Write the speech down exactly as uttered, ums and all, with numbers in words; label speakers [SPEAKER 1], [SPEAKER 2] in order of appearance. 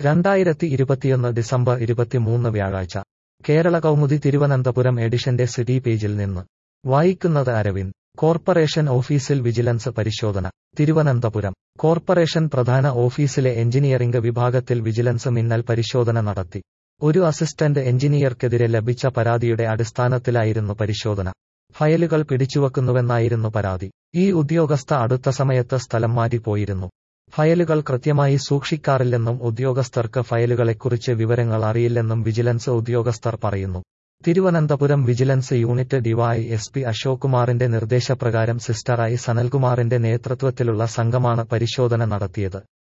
[SPEAKER 1] രണ്ടായിരത്തി ഇരുപത്തിയൊന്ന് ഡിസംബർ ഇരുപത്തിമൂന്ന് വ്യാഴാഴ്ച കേരള കൗമുദി തിരുവനന്തപുരം എഡിഷന്റെ സിറ്റി പേജിൽ നിന്ന് വായിക്കുന്നത് അരവിന്ദ്. കോർപ്പറേഷൻ ഓഫീസിൽ വിജിലൻസ് പരിശോധന. തിരുവനന്തപുരം കോർപ്പറേഷൻ പ്രധാന ഓഫീസിലെ എഞ്ചിനീയറിംഗ് വിഭാഗത്തിൽ വിജിലൻസ് മിന്നൽ പരിശോധന നടത്തി. ഒരു അസിസ്റ്റന്റ് എഞ്ചിനീയർക്കെതിരെ ലഭിച്ച പരാതിയുടെ അടിസ്ഥാനത്തിലായിരുന്നു പരിശോധന. ഫയലുകൾ പിടിച്ചുവെക്കുന്നുവെന്നായിരുന്നു പരാതി. ഈ ഉദ്യോഗസ്ഥ അടുത്ത സമയത്ത് സ്ഥലം മാറ്റിപ്പോയിരുന്നു. ഫയലുകൾ കൃത്യമായി സൂക്ഷിക്കാറില്ലെന്നും ഉദ്യോഗസ്ഥർക്ക് ഫയലുകളെക്കുറിച്ച് വിവരങ്ങൾ അറിയില്ലെന്നും വിജിലൻസ് ഉദ്യോഗസ്ഥർ പറയുന്നു. Thiruvananthapuram vigilance unit DYSP Ashok കുമാറിന്റെ നിർദ്ദേശപ്രകാരം സിസ്റ്റർ ഐ സനൽകുമാറിന്റെ നേതൃത്വത്തിലുള്ള സംഘമാണ് പരിശോധന നടത്തിയത്.